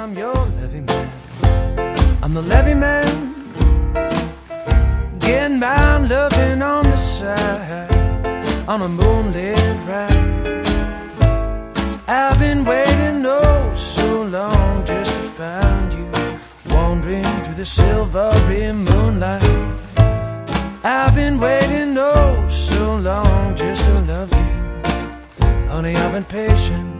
I'm your levee man. I'm the levee man, getting my loving on the side, on a moonlit ride. I've been waiting oh so long just to find you, wandering through the silvery moonlight. I've been waiting oh so long just to love you. Honey, I've been patient